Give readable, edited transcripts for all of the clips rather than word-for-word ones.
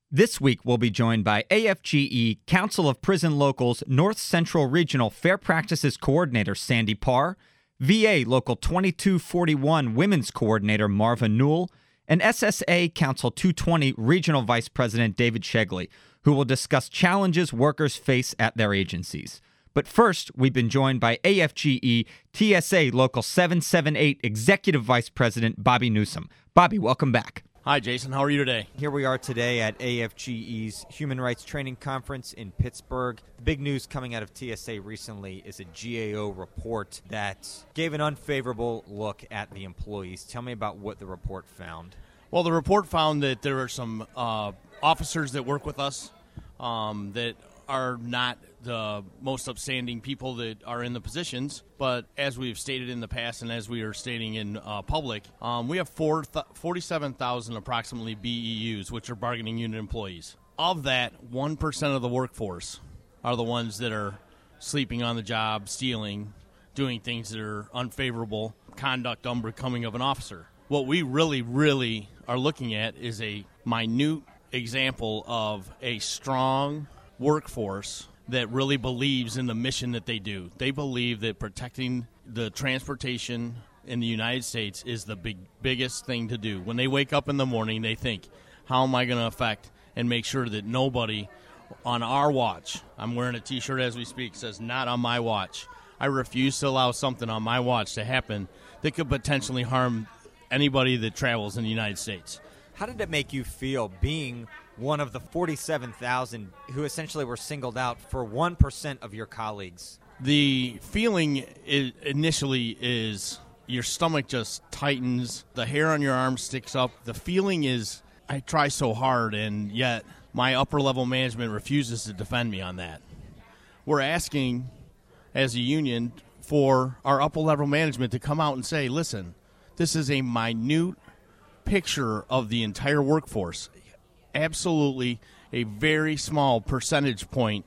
This week, we'll be joined by AFGE Council of Prison Locals North Central Regional Fair Practices Coordinator Sandy Parr, VA Local 2241 Women's Coordinator Marva Newell, and SSA Council 220 Regional Vice President David Shegley, who will discuss challenges workers face at their agencies. But first, we've been joined by AFGE TSA Local 778 Executive Vice President Bobby Newsom. Bobby, welcome back. Hi, Jason. How are you today? Here we are today at AFGE's Human Rights Training Conference in Pittsburgh. The big news coming out of TSA recently is a GAO report that gave an unfavorable look at the employees. Tell me about what the report found. Well, the report found that there are some officers that work with us that are not the most upstanding people that are in the positions. But as we've stated in the past and as we are stating in public, we have 47,000 approximately BEUs, which are bargaining unit employees. Of that, 1% of the workforce are the ones that are sleeping on the job, stealing, doing things that are unfavorable, conduct unbecoming of an officer. What we really are looking at is a minute example of a strong workforce that really believes in the mission that they do. They believe that protecting the transportation in the United States is the biggest thing to do. When they wake up in the morning, they think, how am I going to affect and make sure that nobody on our watch, I'm wearing a T-shirt as we speak, says not on my watch. I refuse to allow something on my watch to happen that could potentially harm anybody that travels in the United States. How did it make you feel being one of the 47,000 who essentially were singled out for 1% of your colleagues? The feeling initially is your stomach just tightens, the hair on your arm sticks up. The feeling is I try so hard, and yet my upper-level management refuses to defend me on that. We're asking, as a union, for our upper-level management to come out and say, listen, this is a minute picture of the entire workforce. Absolutely a very small percentage point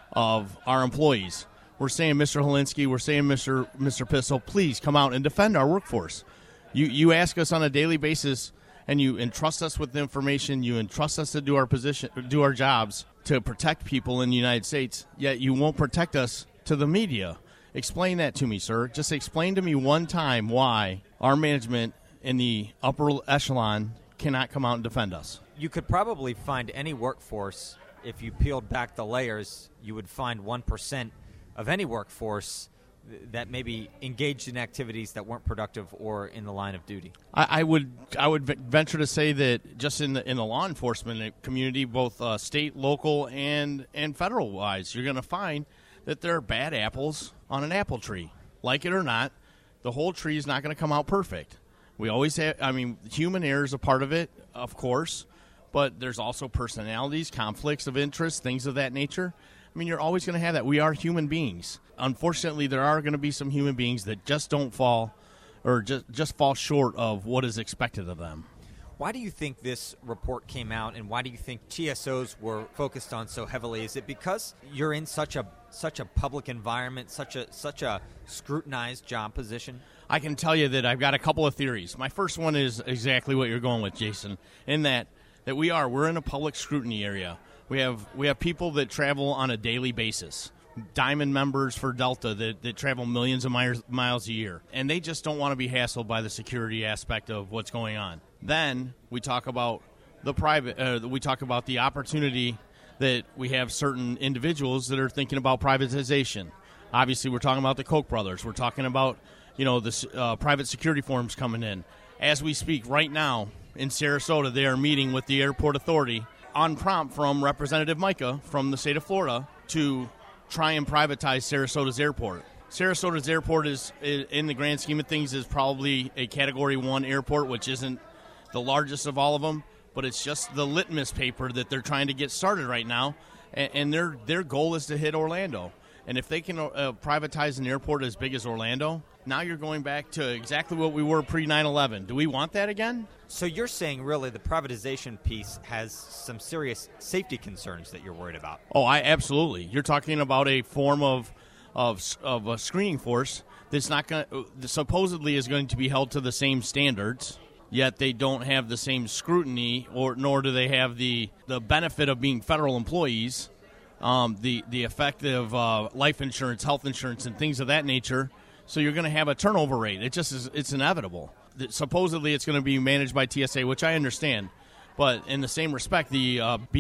of our employees. We're saying, Mr. Holinsky, we're saying, Mr. Pistol, please come out and defend our workforce. You ask us on a daily basis, and you entrust us with the information. You entrust us to do our jobs to protect people in the United States, yet you won't protect us to the media. Explain that to me, sir. Just explain to me one time why our management in the upper echelon cannot come out and defend us. You could probably find any workforce, if you peeled back the layers, you would find 1% of any workforce that maybe engaged in activities that weren't productive or in the line of duty. I would venture to say that just in the law enforcement community, both state, local, and federal wise, you're going to find that there are bad apples on an apple tree. Like it or not, the whole tree is not going to come out perfect. We always have, human error is a part of it, of course, but there's also personalities, conflicts of interest, things of that nature. You're always going to have that. We are human beings. Unfortunately, there are going to be some human beings that just don't fall or just fall short of what is expected of them. Why do you think this report came out, and why do you think TSOs were focused on so heavily? Is it because you're in such a public environment, such a scrutinized job position? I can tell you that I've got a couple of theories. My first one is exactly what you're going with, Jason, in that we're in a public scrutiny area. We have people that travel on a daily basis, Diamond members for Delta that travel millions of miles a year, and they just don't want to be hassled by the security aspect of what's going on. Then we talk about we talk about the opportunity that we have certain individuals that are thinking about privatization. Obviously, we're talking about the Koch brothers. We're talking about the private security firms coming in. As we speak right now in Sarasota, they are meeting with the airport authority on prompt from Representative Micah from the state of Florida to try and privatize Sarasota's airport. Sarasota's airport is, in the grand scheme of things, is probably a Category 1 airport, which isn't the largest of all of them, but it's just the litmus paper that they're trying to get started right now, and their goal is to hit Orlando. And if they can privatize an airport as big as Orlando, now you're going back to exactly what we were pre-9/11. Do we want that again? So you're saying really the privatization piece has some serious safety concerns that you're worried about? Oh, absolutely. You're talking about a form of a screening force that's not going supposedly is going to be held to the same standards yet they don't have the same scrutiny, nor do they have the benefit of being federal employees, the effect of life insurance, health insurance, and things of that nature. So you're going to have a turnover rate. It's inevitable. Supposedly it's going to be managed by TSA, which I understand. But in the same respect, the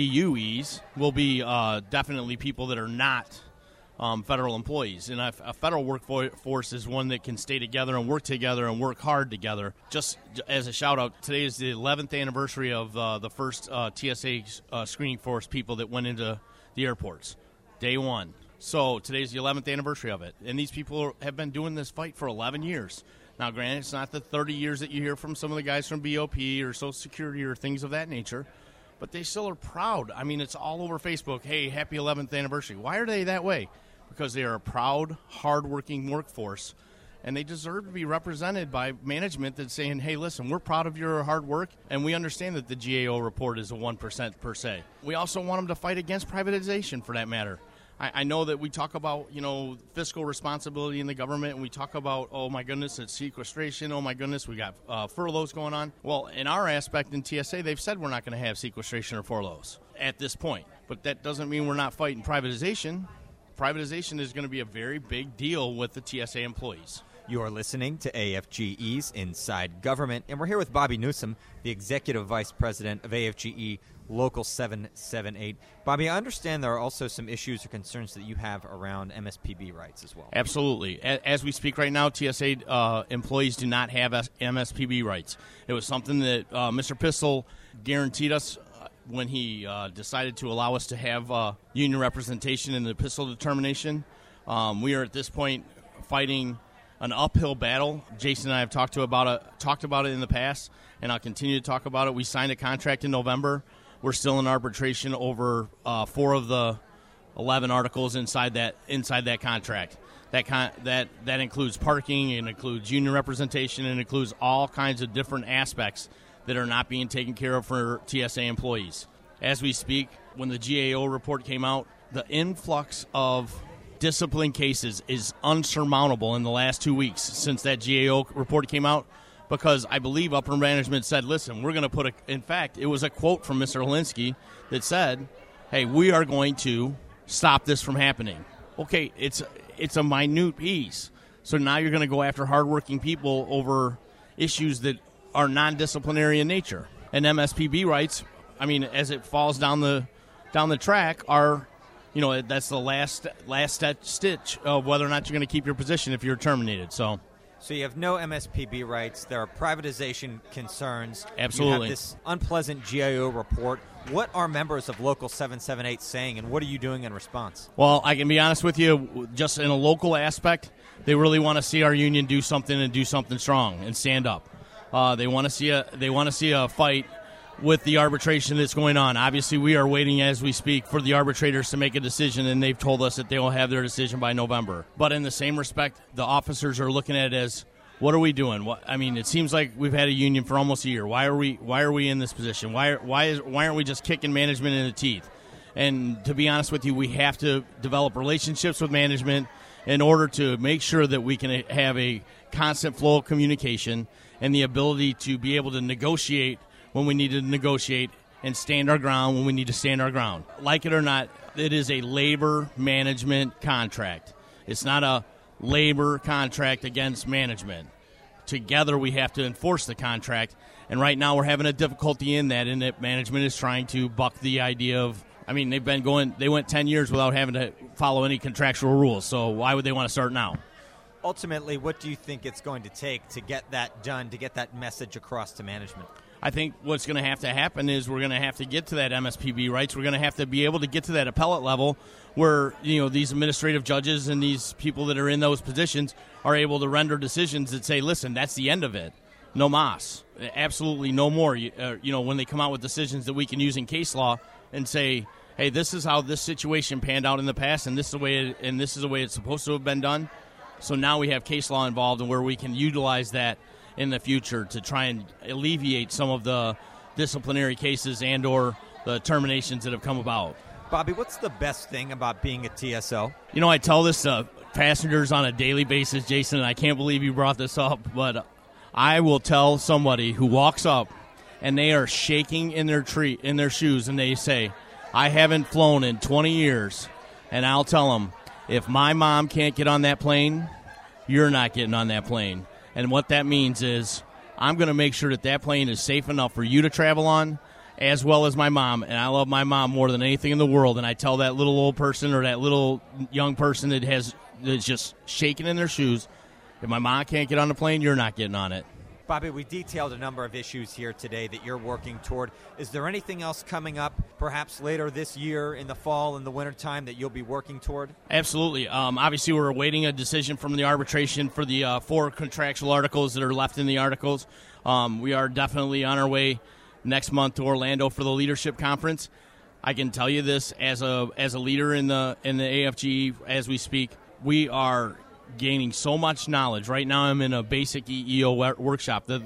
BUEs will be definitely people that are not federal employees. And a federal workforce is one that can stay together and work hard together. Just as a shout-out, today is the 11th anniversary of the first TSA screening force people that went into the airports, day one. So today's the 11th anniversary of it. And these people have been doing this fight for 11 years. Now, granted, it's not the 30 years that you hear from some of the guys from BOP or Social Security or things of that nature, but they still are proud. I mean, it's all over Facebook. Hey, happy 11th anniversary. Why are they that way? Because they are a proud, hardworking workforce, and they deserve to be represented by management that's saying, hey, listen, we're proud of your hard work, and we understand that the GAO report is a 1% per se. We also want them to fight against privatization, for that matter. I know that we talk about, fiscal responsibility in the government, and we talk about, oh, my goodness, it's sequestration. Oh, my goodness, we got furloughs going on. Well, in our aspect in TSA, they've said we're not going to have sequestration or furloughs at this point. But that doesn't mean we're not fighting privatization. Privatization is going to be a very big deal with the TSA employees. You are listening to AFGE's Inside Government, and we're here with Bobby Newsom, the Executive Vice President of AFGE Local 778. Bobby, I understand there are also some issues or concerns that you have around MSPB rights as well. Absolutely. As we speak right now, TSA employees do not have MSPB rights. It was something that Mr. Pistol guaranteed us when he decided to allow us to have union representation in the Pistol determination. We are at this point fighting an uphill battle. Jason and I have talked about it in the past, and I'll continue to talk about it. We signed a contract in November. We're still in arbitration over 4 of the 11 articles inside that contract. That includes parking, it includes union representation, and it includes all kinds of different aspects that are not being taken care of for TSA employees. As we speak, when the GAO report came out, the influx of discipline cases is unsurmountable in the last 2 weeks since that GAO report came out, because I believe upper management said, listen, we're going to in fact, it was a quote from Mr. Helinski that said, hey, we are going to stop this from happening. Okay, it's a minute piece. So now you're going to go after hardworking people over issues that are non-disciplinary in nature. And MSPB rights, I mean, as it falls down the track, are, that's the last stitch of whether or not you're going to keep your position if you're terminated. So you have no MSPB rights. There are privatization concerns. Absolutely. You have this unpleasant GAO report. What are members of Local 778 saying, and what are you doing in response? Well, I can be honest with you, just in a local aspect, they really want to see our union do something and do something strong and stand up. They want to see a fight with the arbitration that's going on. Obviously, we are waiting as we speak for the arbitrators to make a decision, and they've told us that they will have their decision by November. But in the same respect, the officers are looking at it as, what are we doing? It seems like we've had a union for almost a year. Why are we in this position? Why aren't we just kicking management in the teeth? And to be honest with you, we have to develop relationships with management in order to make sure that we can have a constant flow of communication and the ability to be able to negotiate when we need to negotiate and stand our ground when we need to stand our ground. Like it or not, it is a labor management contract. It's not a labor contract against management. Together we have to enforce the contract, and right now we're having a difficulty in that management is trying to buck the idea of, they went 10 years without having to follow any contractual rules, so why would they want to start now? Ultimately, what do you think it's going to take to get that done, to get that message across to management? I think what's going to have to happen is we're going to have to get to that MSPB rights. We're going to have to be able to get to that appellate level where, these administrative judges and these people that are in those positions are able to render decisions that say, listen, that's the end of it. No mas. Absolutely no more. When they come out with decisions that we can use in case law and say, hey, this is how this situation panned out in the past, and this is the way it's supposed to have been done. So now we have case law involved, and where we can utilize that in the future to try and alleviate some of the disciplinary cases and or the terminations that have come about. Bobby, what's the best thing about being a TSO? I tell this to passengers on a daily basis, Jason, and I can't believe you brought this up, but I will tell somebody who walks up and they are shaking in their shoes and they say, I haven't flown in 20 years, and I'll tell them, if my mom can't get on that plane, you're not getting on that plane. And what that means is I'm going to make sure that plane is safe enough for you to travel on, as well as my mom. And I love my mom more than anything in the world. And I tell that little old person or that little young person that's just shaking in their shoes, if my mom can't get on the plane, you're not getting on it. Bobby, we detailed a number of issues here today that you're working toward. Is there anything else coming up, perhaps later this year in the fall and the wintertime, that you'll be working toward? Absolutely. Obviously, we're awaiting a decision from the arbitration for the 4 contractual articles that are left in the articles. We are definitely on our way next month to Orlando for the leadership conference. I can tell you this as a leader in the AFGE as we speak, we are gaining so much knowledge. Right now I'm in a basic EEO workshop. The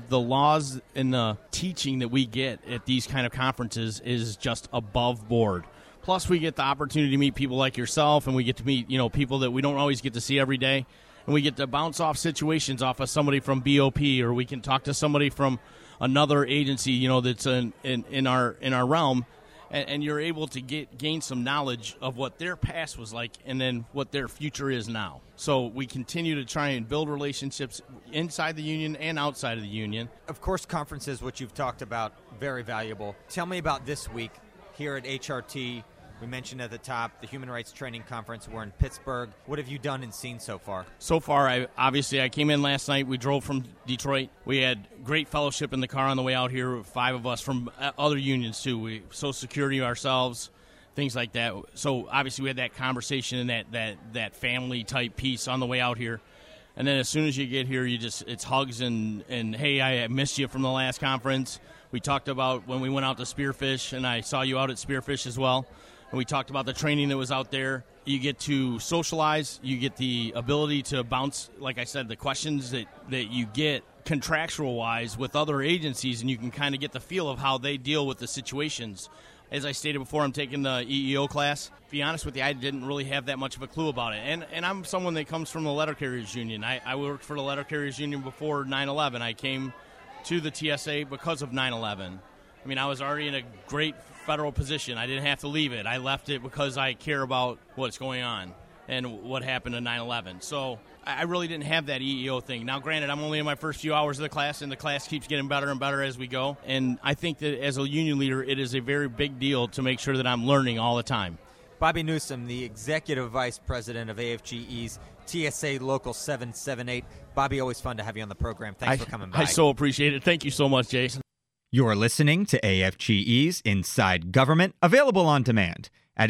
laws and the teaching that we get at these kind of conferences is just above board. Plus we get the opportunity to meet people like yourself, and we get to meet people that we don't always get to see every day, and we get to bounce off situations off of somebody from BOP, or we can talk to somebody from another agency that's in our realm. And you're able to gain some knowledge of what their past was like and then what their future is now. So we continue to try and build relationships inside the union and outside of the union. Of course, conferences, which you've talked about, very valuable. Tell me about this week here at HRT. We mentioned at the top the Human Rights Training Conference. We're in Pittsburgh. What have you done and seen so far? So far, I came in last night. We drove from Detroit. We had great fellowship in the car on the way out here, 5 of us from other unions, too. Social Security ourselves, things like that. So, obviously, we had that conversation and that family-type piece on the way out here. And then as soon as you get here, it's hugs and hey, I missed you from the last conference. We talked about when we went out to Spearfish, and I saw you out at Spearfish as well. And we talked about the training that was out there. You get to socialize. You get the ability to bounce, like I said, the questions that you get contractual-wise with other agencies, and you can kind of get the feel of how they deal with the situations. As I stated before, I'm taking the EEO class. To be honest with you, I didn't really have that much of a clue about it. And I'm someone that comes from the Letter Carriers Union. I worked for the Letter Carriers Union before 9/11. I came to the TSA because of 9/11. I mean, I was already in a great federal position. I didn't have to leave it. I left it because I care about what's going on and what happened in 9/11. So I really didn't have that EEO thing. Now, granted, I'm only in my first few hours of the class, and the class keeps getting better and better as we go. And I think that as a union leader, it is a very big deal to make sure that I'm learning all the time. Bobby Newsom, the Executive Vice President of AFGE's TSA Local 778. Bobby, always fun to have you on the program. Thanks for coming by. I so appreciate it. Thank you so much, Jason. You're listening to AFGE's Inside Government, available on demand at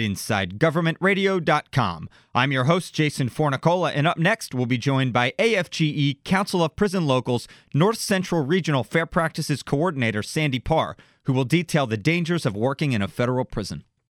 InsideGovernmentRadio.com. I'm your host, Jason Fornicola, and up next we'll be joined by AFGE Council of Prison Locals North Central Regional Fair Practices Coordinator Sandy Parr, who will detail the dangers of working in a federal prison.